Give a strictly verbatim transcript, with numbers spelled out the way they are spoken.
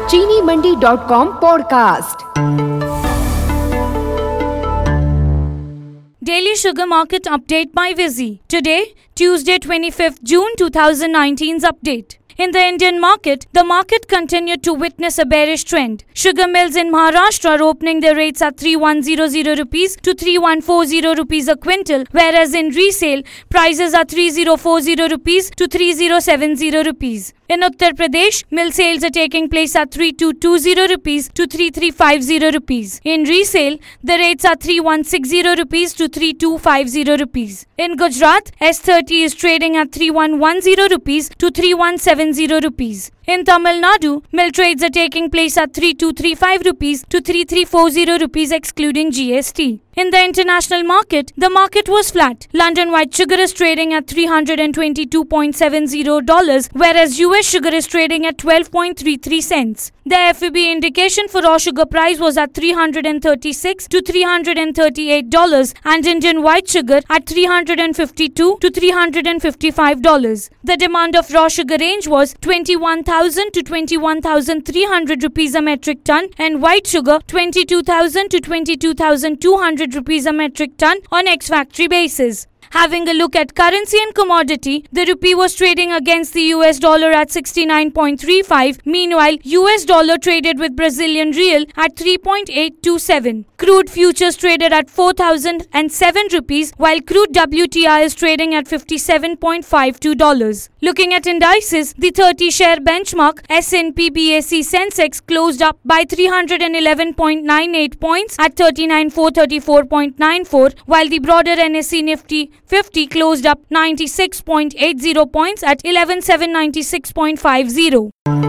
चीनी Mandi dot com podcast. Daily Sugar Market Update by Vizzy. Today, Tuesday twenty-fifth June twenty nineteen's update. In the Indian market, the market continued to witness a bearish trend. Sugar mills in Maharashtra are opening their rates at three thousand one hundred rupees to three thousand one hundred forty rupees a quintal, whereas in resale, prices are three thousand forty rupees to three thousand seventy rupees. In Uttar Pradesh, mill sales are taking place at three thousand two hundred twenty rupees to three thousand three hundred fifty rupees. In resale, the rates are three thousand one hundred sixty rupees to three thousand two hundred fifty rupees. In Gujarat, S thirty is trading at three thousand one hundred rupees to three thousand seventy rupees. In Tamil Nadu, mill trades are taking place at three thousand two hundred thirty-five rupees to three thousand three hundred forty rupees excluding G S T. In the international market, the market was flat. London white sugar is trading at three hundred twenty-two point seven zero dollars, whereas U S sugar is trading at twelve point three three cents. The F E B indication for raw sugar price was at three hundred thirty-six to three hundred thirty-eight dollars and Indian white sugar at three hundred fifty-two to three hundred fifty-five dollars. The demand of raw sugar range was twenty-one thousand to twenty-one thousand three hundred rupees a metric ton and white sugar twenty-two thousand to twenty-two thousand two hundred rupees a metric ton on ex-factory basis. Having a look at currency and commodity, the rupee was trading against the U S dollar at sixty-nine point three five. Meanwhile, U S dollar traded with Brazilian real at three point eight two seven. Crude futures traded at four thousand seven rupees, while crude W T I is trading at fifty-seven point five two dollars. Looking at indices, the thirty share benchmark S and P B S E Sensex closed up by three hundred eleven point nine eight points at thirty-nine thousand four hundred thirty-four point nine four, while the broader N S E Nifty fifty closed up ninety-six point eight zero points at eleven thousand seven hundred ninety-six point five zero.